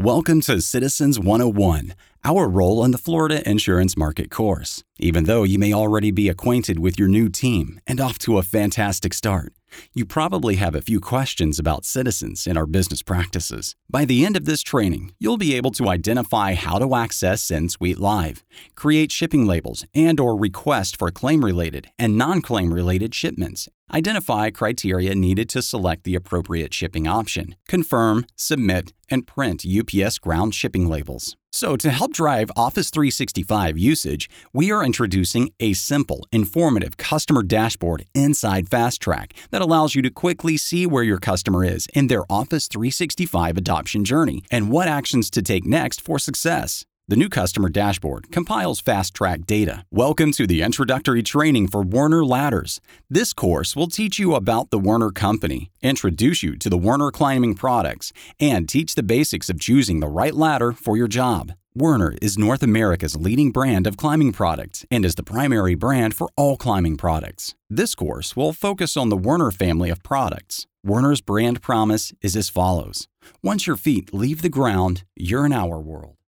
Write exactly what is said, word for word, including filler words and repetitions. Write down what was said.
Welcome to Citizens one oh one, our role in the Florida insurance market course. Even though you may already be acquainted with your new team and off to a fantastic start, you probably have a few questions about Citizens and our business practices. By the end of this training, you'll be able to identify how to access CenSuite Live, create shipping labels and or request for claim-related and non-claim related shipments, identify criteria needed to select the appropriate shipping option, confirm, submit, and print U P S ground shipping labels. So to help drive Office three sixty-five usage, we are introducing a simple, informative customer dashboard inside FastTrack that allows you to quickly see where your customer is in their Office three sixty-five adoption journey and what actions to take next for success. The new customer dashboard compiles FastTrack data. Welcome to the introductory training for Werner Ladders. This course will teach you about the Werner Company, introduce you to the Werner climbing products, and teach the basics of choosing the right ladder for your job. Werner is North America's leading brand of climbing products and is the primary brand for all climbing products. This course will focus on the Werner family of products. Werner's brand promise is as follows: once your feet leave the ground, you're in our world.